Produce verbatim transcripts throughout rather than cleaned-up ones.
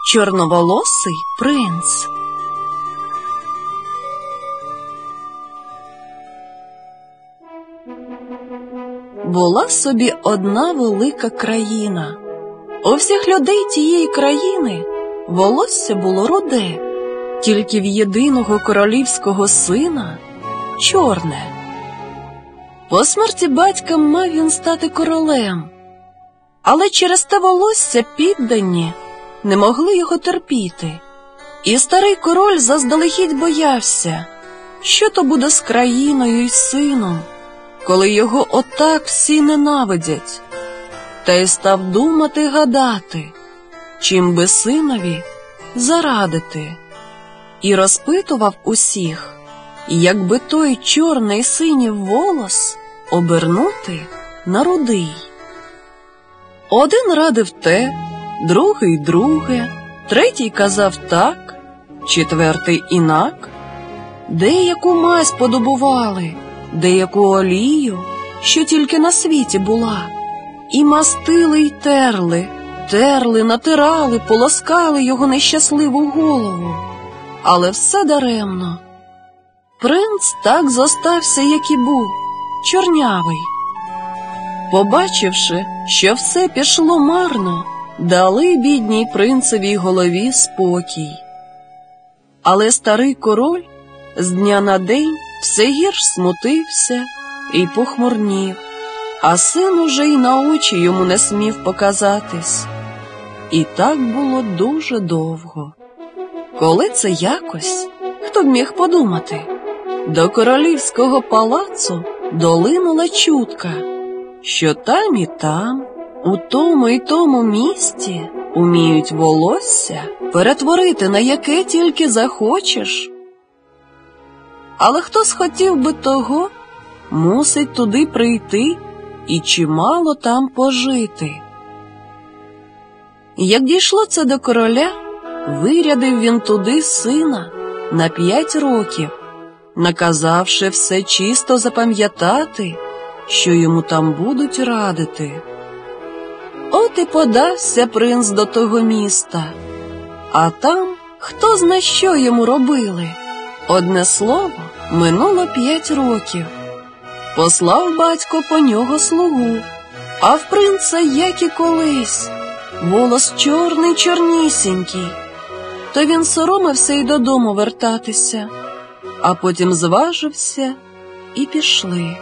Чорноволосий принц. Була собі одна велика країна. У всіх людей тієї країни волосся було руде, тільки в єдиного королівського сина – чорне. По смерті батька мав він стати королем, але через те волосся піддані не могли його терпіти. І старий король заздалегідь боявся, що то буде з країною й сином, коли його отак всі ненавидять. Та й став думати, гадати, чим би синові зарадити. І розпитував усіх, як би той чорний синів волос обернути на рудий. Один радив те, другий друге, третій казав так, четвертий інак. Деяку мазь подобували, деяку олію, що тільки на світі була, і мастили й терли, терли, натирали, полоскали його нещасливу голову. Але все даремно. Принц так зостався, як і був, чорнявий. Побачивши, що все пішло марно, дали бідній принцевій голові спокій. Але старий король з дня на день все гірш смутився і похмурнів, а син уже й на очі йому не смів показатись. І так було дуже довго. Коли це якось, хто б міг подумати, до королівського палацу долинула чутка, що там і там, у тому і тому місті уміють волосся перетворити на яке тільки захочеш. Але хто схотів би того, мусить туди прийти і чимало там пожити. Як дійшло це до короля, вирядив він туди сина на п'ять років, наказавши все чисто запам'ятати, що йому там будуть радити. От і подався принц до того міста, а там хто зна що йому робили. Одне слово, минуло п'ять років. Послав батько по нього слугу, а в принца, як і колись, волос чорний чорнісінький. То він соромився й додому вертатися, а потім зважився і пішли.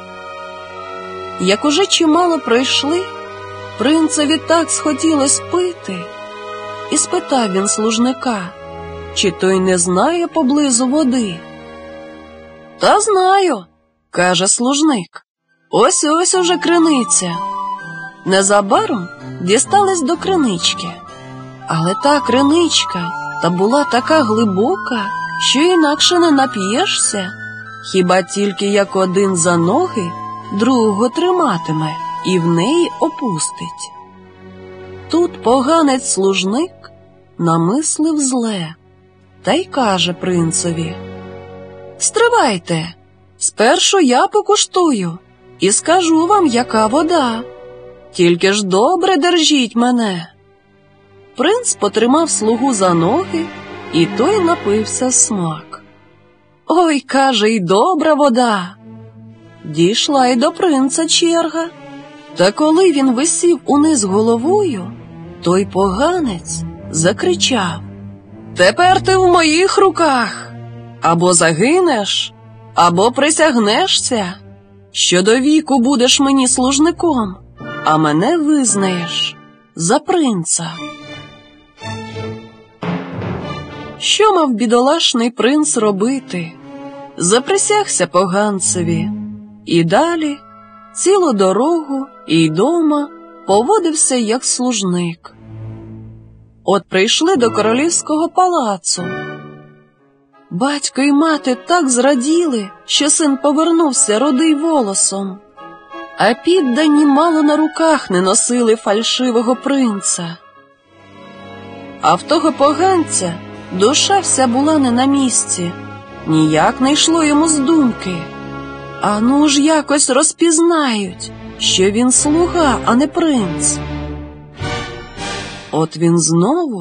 Як уже чимало пройшли, принцеві так схотілось пити, і спитав він служника, чи той не знає поблизу води. «Та знаю», – каже служник, – «ось-ось уже криниця». Незабаром дістались до кринички, але та криничка та була така глибока, що інакше не нап'єшся, хіба тільки як один за ноги другого триматиме і в неї опустить. Тут поганець-служник намислив зле, та й каже принцеві: «Стривайте, спершу я покуштую і скажу вам, яка вода. Тільки ж добре держіть мене». Принц потримав слугу за ноги, і той напився смак. «Ой, – каже, – й добра вода». Дійшла й до принца черга. Та коли він висів униз головою, той поганець закричав: «Тепер ти в моїх руках! Або загинеш, або присягнешся, що до віку будеш мені служником, а мене визнаєш за принца». Що мав бідолашний принц робити? Заприсягся поганцеві, і далі цілу дорогу і й дома поводився як служник. От прийшли до королівського палацу. Батько й мати так зраділи, що син повернувся рудий волосом, а піддані мало на руках не носили фальшивого принца. А в того поганця душа вся була не на місці, ніяк не йшло йому з думки. А ну ж якось розпізнають, що він слуга, а не принц. От він знову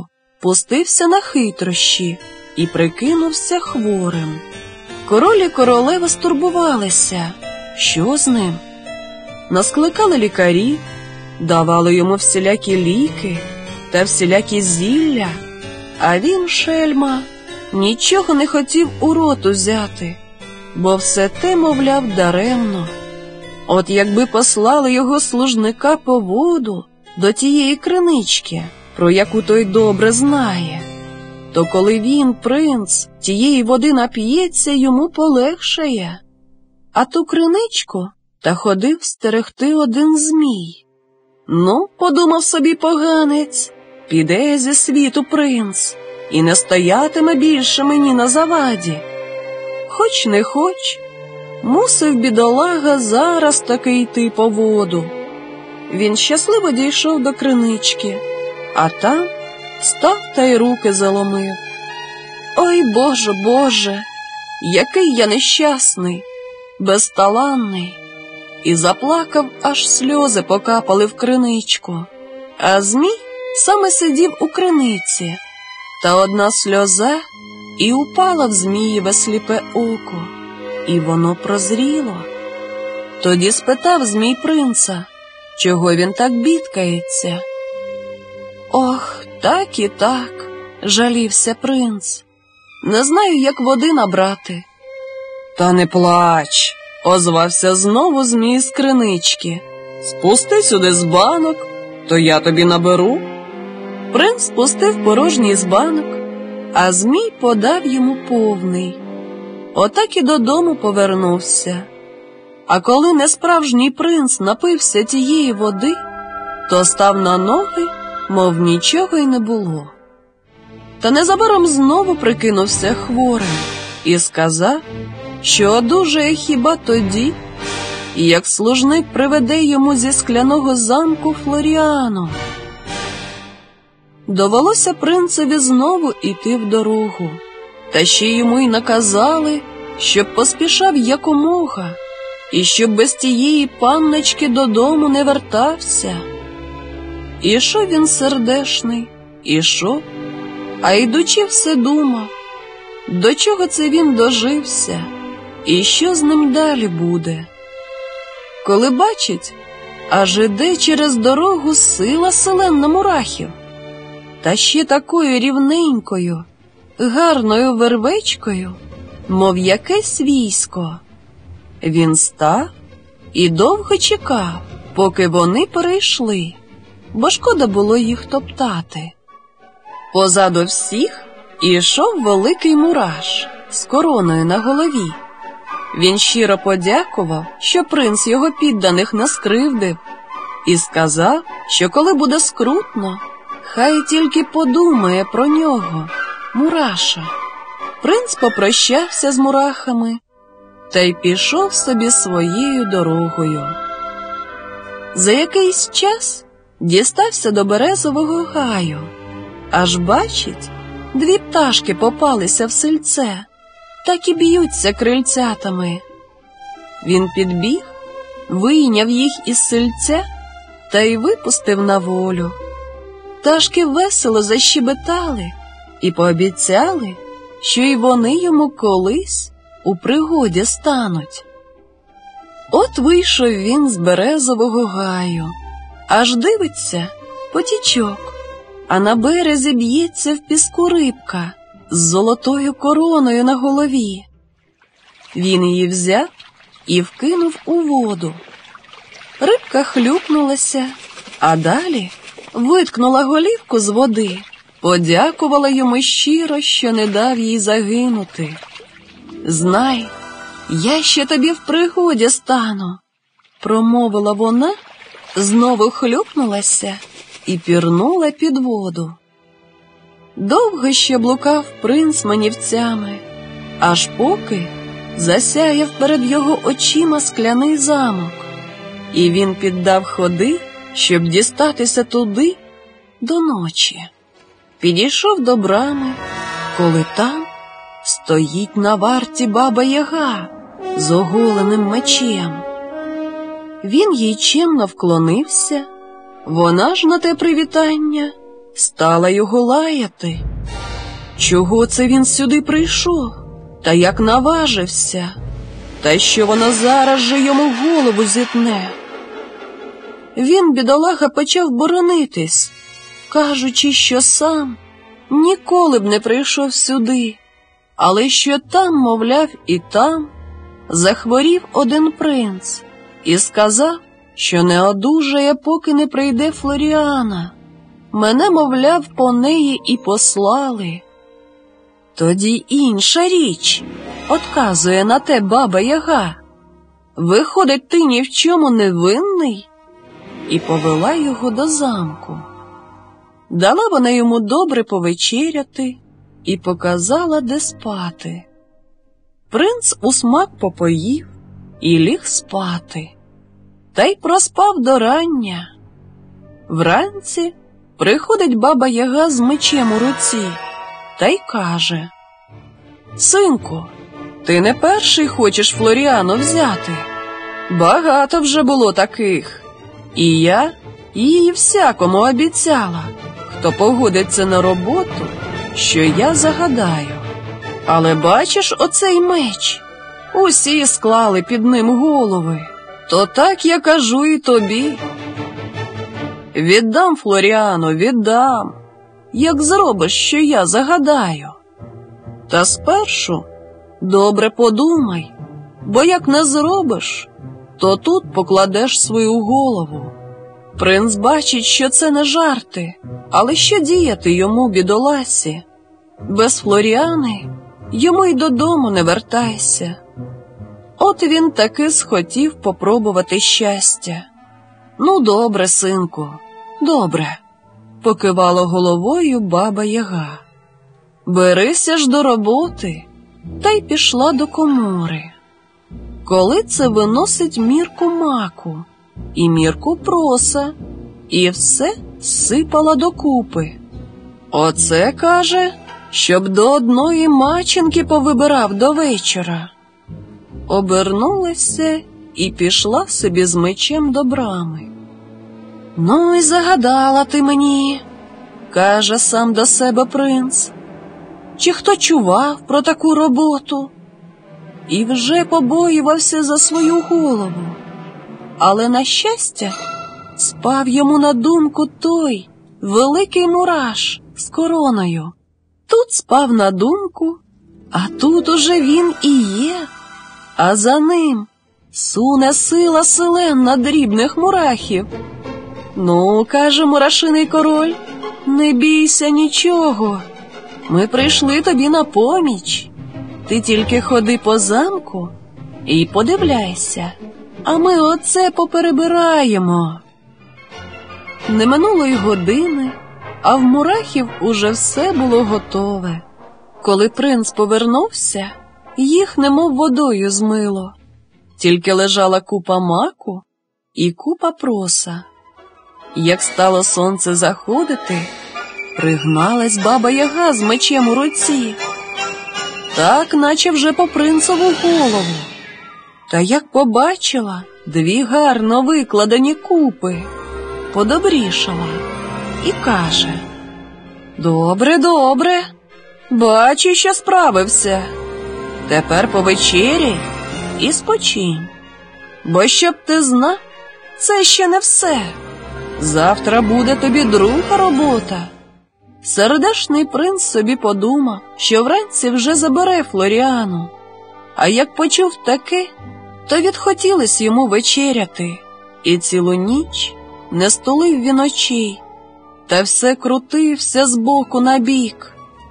пустився на хитрощі і прикинувся хворим. Король і королева стурбувалися, що з ним. Наскликали лікарі, давали йому всілякі ліки та всілякі зілля, а він, шельма, нічого не хотів у рот узяти, бо все те, мовляв, даремно. От якби послали його служника по воду до тієї кринички, про яку той добре знає, то коли він, принц, тієї води нап'ється, йому полегшає. А ту криничку та ходив стерегти один змій. Ну, подумав собі поганець, піде зі світу принц і не стоятиме більше мені на заваді. Хоч не хоч, мусив бідолага зараз таки йти по воду. Він щасливо дійшов до кринички, а там став та й руки заломив. Ой, Боже, Боже, який я нещасний, безталанний! І заплакав, аж сльози покапали в криничку. А змій саме сидів у криниці, та одна сльоза і упала в змієве сліпе око, і воно прозріло. Тоді спитав змій принца, чого він так бідкається. Ох, так і так, жалівся принц, не знаю, як води набрати. Та не плач, озвався знову змій з кринички. Спусти сюди збанок, то я тобі наберу. Принц спустив порожній збанок, а змій подав йому повний. Отак і додому повернувся. А коли несправжній принц напився тієї води, то став на ноги, мов нічого й не було. Та незабаром знову прикинувся хворим і сказав, що одужає хіба тоді, як служник приведе йому зі скляного замку Флоріану. Довелося принцеві знову іти в дорогу, та ще йому й наказали, щоб поспішав якомога, і щоб без тієї панночки додому не вертався. Ішов він сердешний, ішов, а йдучи все думав, до чого це він дожився, і що з ним далі буде. Коли бачить, аж іде через дорогу сила селенна мурахів, та ще такою рівненькою, гарною вервечкою, мов якесь військо. Він став і довго чекав, поки вони перейшли, бо шкода було їх топтати. Позаду всіх ішов великий мураш з короною на голові. Він щиро подякував, що принц його підданих не скривдив, і сказав, що коли буде скрутно, хай тільки подумає про нього, мураша. Принц попрощався з мурахами та й пішов собі своєю дорогою. За якийсь час дістався до березового гаю, аж бачить, дві пташки попалися в сельце, так і б'ються крильцятами. Він підбіг, вийняв їх із сельця та й випустив на волю. Пташки весело защебетали і пообіцяли, що й вони йому колись у пригоді стануть. От вийшов він з березового гаю, аж дивиться потічок, а на березі б'ється в піску рибка з золотою короною на голові. Він її взяв і вкинув у воду. Рибка хлюпнулася, а далі виткнула голівку з води, подякувала йому щиро, що не дав їй загинути. «Знай, я ще тобі в пригоді стану», – промовила вона, знову хлюпнулася і пірнула під воду. Довго ще блукав принц манівцями, аж поки засяяв перед його очима скляний замок, і він піддав ходи, щоб дістатися туди до ночі. Підійшов до брами, коли там стоїть на варті баба-яга з оголеним мечем. Він їй чемно вклонився, вона ж на те привітання стала його лаяти. Чого це він сюди прийшов? Та як наважився? Та що вона зараз же йому голову зітне? Він, бідолаха, почав боронитись, кажучи, що сам ніколи б не прийшов сюди, але що там, мовляв, і там захворів один принц і сказав, що не одужає, поки не прийде Флоріана. Мене, мовляв, по неї і послали. Тоді інша річ, отказує на те баба Яга. Виходить, ти ні в чому не винний? І повела його до замку. Дала вона йому добре повечеряти і показала, де спати. Принц усмак попоїв і ліг спати, та й проспав до рання. Вранці приходить баба Яга з мечем у руці та й каже: «Синку, ти не перший хочеш Флоріану взяти. Багато вже було таких, і я її всякому обіцяла, хто погодиться на роботу, що я загадаю. Але бачиш оцей меч? Усі склали під ним голови. То так я кажу і тобі. Віддам Флоріану, віддам, як зробиш, що я загадаю. Та спершу добре подумай, бо як не зробиш, то тут покладеш свою голову». Принц бачить, що це не жарти, але що діяти йому, бідоласі? Без Флоріани йому й додому не вертайся. От він таки схотів попробувати щастя. «Ну, добре, синку, добре», – покивала головою баба Яга. «Берися ж до роботи», та й пішла до комори. Коли це виносить мірку маку і мірку проса, і все сипала докупи. «Оце, каже, щоб до одної маченки повибирав до вечора». Обернулася і пішла собі з мечем до брами. «Ну й загадала ти мені», – каже сам до себе принц. «Чи хто чував про таку роботу?» І вже побоювався за свою голову. Але, на щастя, спав йому на думку той великий мураш з короною. Тут спав на думку, а тут уже він і є. А за ним суне сила селен дрібних мурахів. «Ну, – каже мурашиний король, – не бійся нічого. Ми прийшли тобі на поміч. Ти тільки ходи по замку і подивляйся, а ми оце поперебираємо». Не минуло й години, а в мурахів уже все було готове. Коли принц повернувся, їх немов водою змило. Тільки лежала купа маку і купа проса. Як стало сонце заходити, пригналась баба Яга з мечем у руці. Так, наче вже по принцову голову. Та як побачила дві гарно викладені купи, подобрішала і каже: «Добре, добре, бачу, що справився. Тепер повечеряй і спочинь. Бо щоб ти знав, це ще не все. Завтра буде тобі друга робота». Сердешний принц собі подумав, що вранці вже забере Флоріану. А як почув таке, то відхотілось йому вечеряти. І цілу ніч не стулив він очей, та все крутився з боку на бік.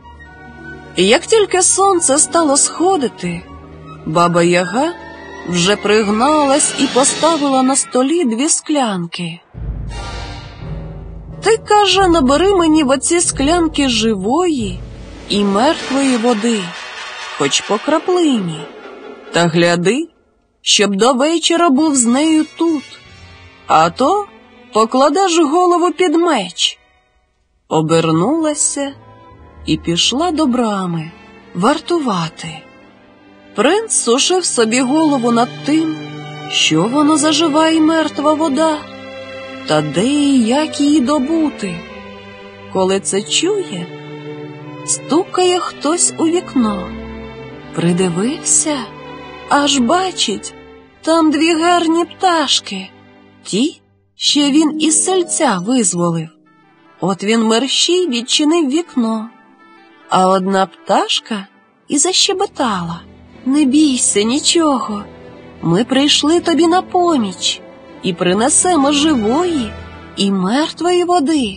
І як тільки сонце стало сходити, баба Яга вже пригналась і поставила на столі дві склянки. «Ти, – каже, – набери мені в оці склянки живої і мертвої води, хоч по краплині, та гляди, щоб до вечора був з нею тут, а то покладеш голову під меч». Обернулася і пішла до брами вартувати. Принц сушив собі голову над тим, що воно за жива і мертва вода, та де і як її добути. коли це чує, стукає хтось у вікно. Придивився, аж бачить, там дві гарні пташки, ті, що він із сельця визволив. От він мерщій відчинив вікно, а одна пташка і защебетала: «Не бійся нічого, ми прийшли тобі на поміч і принесемо живої і мертвої води.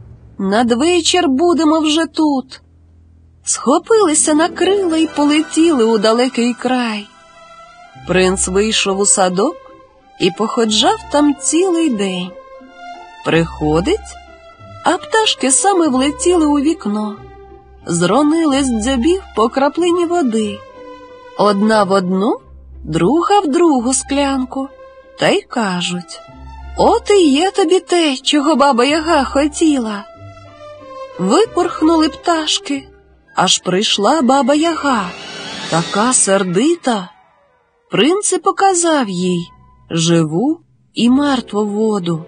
Надвечір будемо вже тут». Схопилися на крила й полетіли у далекий край. Принц вийшов у садок і походжав там цілий день. Приходить, а пташки саме влетіли у вікно, зронили з дзьобів по краплині води. Одна в одну, друга в другу склянку, та й кажуть: «От і є тобі те, чого баба-яга хотіла». Випорхнули пташки, аж прийшла баба-яга, така сердита. Принц і показав їй живу і мертву воду.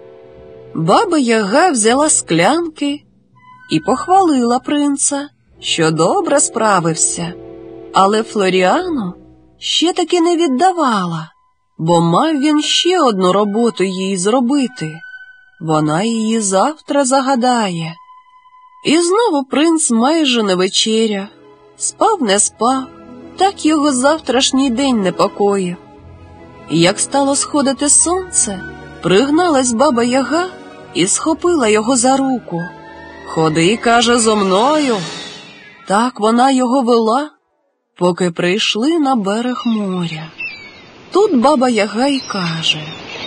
Баба-яга взяла склянки і похвалила принца, що добре справився. Але Флоріану ще таки не віддавала, бо мав він ще одну роботу їй зробити. Вона її завтра загадає. І знову принц майже не вечеряв, спав не спав, так його завтрашній день непокоїв. Як стало сходити сонце, пригналась баба-яга і схопила його за руку. «Ходи, – каже, – зо мною». Так вона його вела, поки прийшли на берег моря. Тут баба-яга й каже: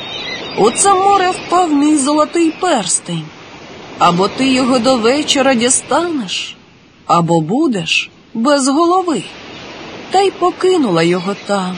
«У це море впав мій золотий перстень. Або ти його до вечора дістанеш, або будеш без голови». Та й покинула його там.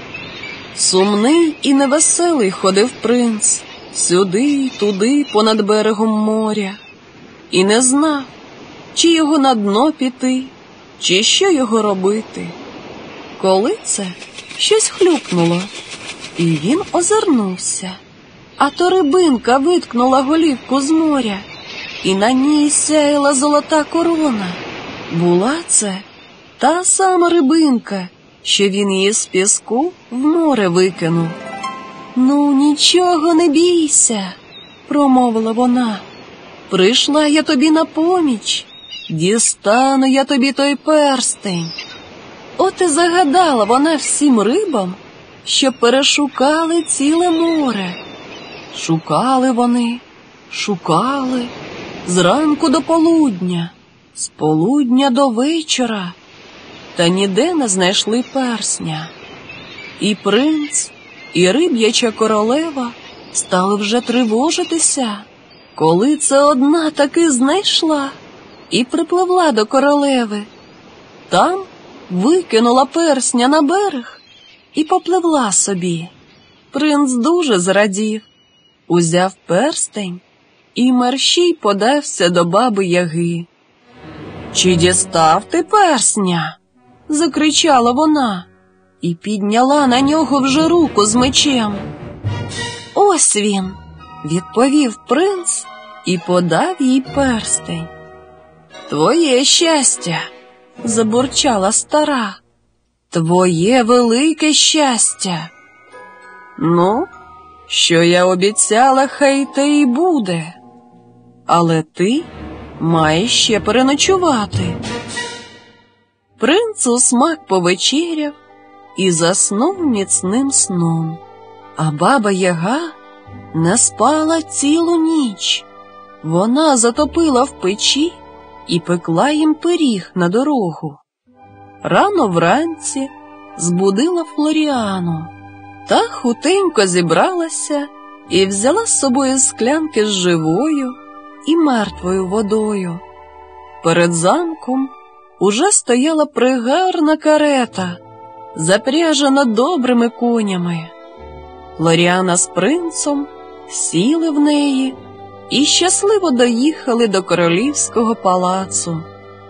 Сумний і невеселий ходив принц сюди й туди понад берегом моря, і не знав, чи його на дно піти, чи що його робити. Коли це щось хлюпнуло, і він озирнувся, а то рибинка виткнула голівку з моря, і на ній сяяла золота корона. Була це та сама рибинка, що він її з піску в море викинув. «Ну, нічого не бійся», – промовила вона. «Прийшла я тобі на поміч, дістану я тобі той перстень». От і загадала вона всім рибам, що перешукали ціле море. Шукали вони, шукали, зранку до полудня, з полудня до вечора, та ніде не знайшли персня. І принц, і риб'яча королева стали вже тривожитися, коли це одна таки знайшла і припливла до королеви. Там викинула персня на берег і попливла собі. Принц дуже зрадів, узяв перстень і мерщій подався до баби-яги. «Чи дістав ти персня?» – закричала вона і підняла на нього вже руку з мечем. «Ось він», – відповів принц і подав їй перстень. «Твоє щастя», – забурчала стара, – «твоє велике щастя». «Ну, що я обіцяла, хай те й буде. Але ти маєш ще переночувати». Принц у смак повечеряв і заснув міцним сном, а баба-яга не спала цілу ніч. Вона затопила в печі і пекла їм пиріг на дорогу. Рано вранці збудила Флоріану, та хутенько зібралася і взяла з собою склянки з живою і мертвою водою. Перед замком уже стояла пригарна карета, запряжена добрими конями. Флоріана з принцом сіли в неї і щасливо доїхали до королівського палацу.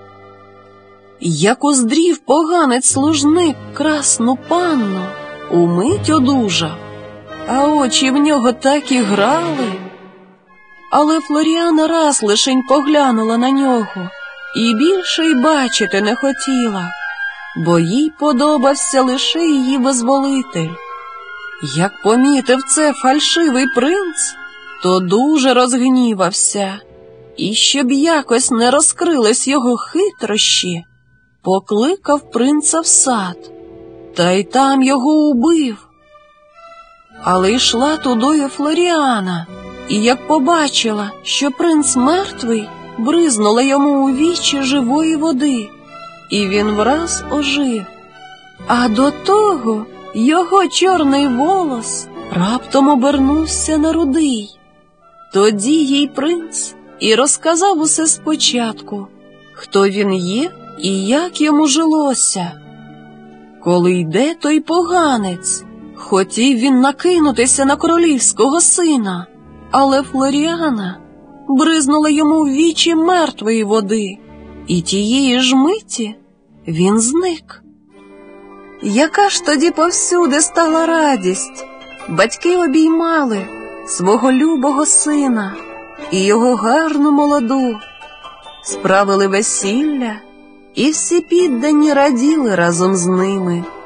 Як уздрів поганець-служник красну панну, умить одужав, а очі в нього так і грали. Але Флоріана раз лишень поглянула на нього і більше й бачити не хотіла, бо їй подобався лише її визволитель. Як помітив це фальшивий принц, то дуже розгнівався, і щоб якось не розкрились його хитрощі, покликав принца в сад, та й там його убив. Але йшла тудою Флоріана, і як побачила, що принц мертвий, бризнула йому у вічі живої води, і він враз ожив. А до того його чорний волос раптом обернувся на рудий. Тоді їй принц і розказав усе спочатку, хто він є і як йому жилося. Коли йде той поганець, хотів він накинутися на королівського сина, але Флоріана бризнула йому в вічі мертвої води, і тієї ж миті він зник. Яка ж тоді повсюди стала радість! Батьки обіймали свого любого сина і його гарну молоду, справили весілля, і всі піддані раділи разом з ними.